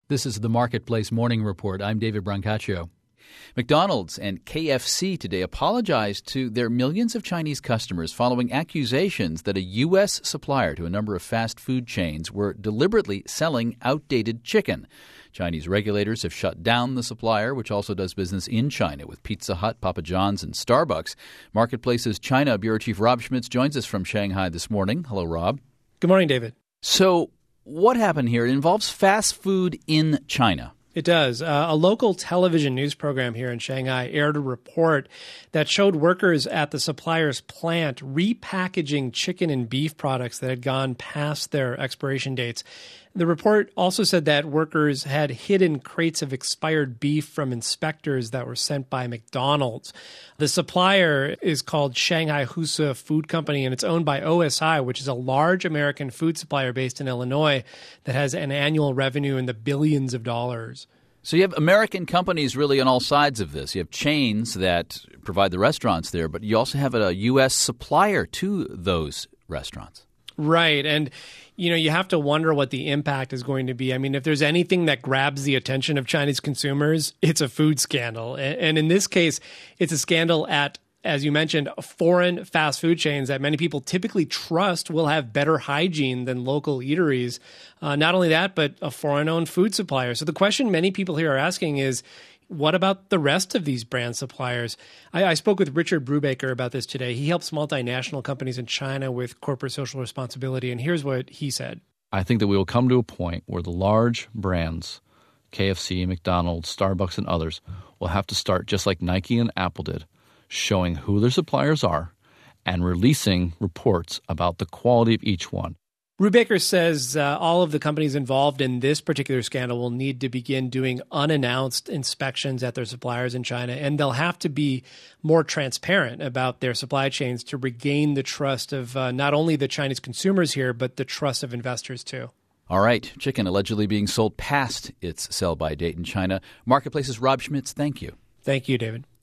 This is the Marketplace Morning Report. I'm David Brancaccio. McDonald's and KFC today apologized to their millions of Chinese customers following accusations that a U.S. supplier to a number of fast food chains were deliberately selling outdated chicken. Chinese regulators have shut down the supplier, which also does business in China with Pizza Hut, Papa John's, and Starbucks. Marketplace's China Bureau Chief Rob Schmitz joins us from Shanghai this morning. Hello, Rob. Good morning, David. So what happened here? It involves fast food in China. It does. A local television news program here in Shanghai aired a report that showed workers at the supplier's plant repackaging chicken and beef products that had gone past their expiration dates. The report also said that workers had hidden crates of expired beef from inspectors that were sent by McDonald's. The supplier is called Shanghai Husa Food Company, and it's owned by OSI, which is a large American food supplier based in Illinois that has an annual revenue in the billions of dollars. So you have American companies really on all sides of this. You have chains that provide the restaurants there, but you also have a U.S. supplier to those restaurants. Right. And, you have to wonder what the impact is going to be. I mean, if there's anything that grabs the attention of Chinese consumers, it's a food scandal. And in this case, it's a scandal at, as you mentioned, foreign fast food chains that many people typically trust will have better hygiene than local eateries. Not only that, but a foreign-owned food supplier. So the question many people here are asking is, what about the rest of these brand suppliers? I spoke with Richard Brubaker about this today. He helps multinational companies in China with corporate social responsibility, and here's what he said. I think that we will come to a point where the large brands, KFC, McDonald's, Starbucks, and others, will have to start just like Nike and Apple did, showing who their suppliers are and releasing reports about the quality of each one. Brubaker says all of the companies involved in this particular scandal will need to begin doing unannounced inspections at their suppliers in China, and they'll have to be more transparent about their supply chains to regain the trust of not only the Chinese consumers here, but the trust of investors too. All right. Chicken allegedly being sold past its sell-by date in China. Marketplace's Rob Schmitz, thank you. Thank you, David.